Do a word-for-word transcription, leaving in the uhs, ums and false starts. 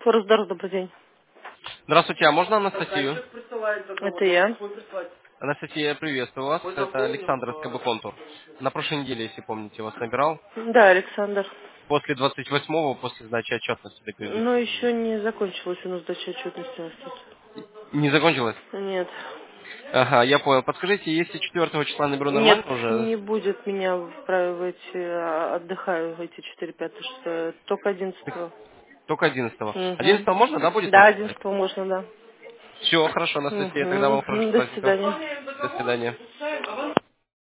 Форсдар, добрый день. Здравствуйте, а можно Анастасию? Это я. Анастасия, приветствую вас. Это Александр из КБ Контур. На прошлой неделе, если помните, вас набирал. Да, Александр. После двадцать восьмого, после сдачи отчетности до Но кредита. еще не закончилась у нас сдача отчетности у нас тут. Не закончилось? Нет. Ага, я понял. Подскажите, если четвертого числа наберу Нет, нормально уже? не будет меня вправить, э, отдыхаю эти четыре, пятое, шестое, только одиннадцатого. Только одиннадцатого. Угу. одиннадцатого можно, да, будет Да, вас набрать? одиннадцатого можно, да. Все, хорошо, Анастасия. Тогда вам Угу. хороших До праздников. свидания. До свидания.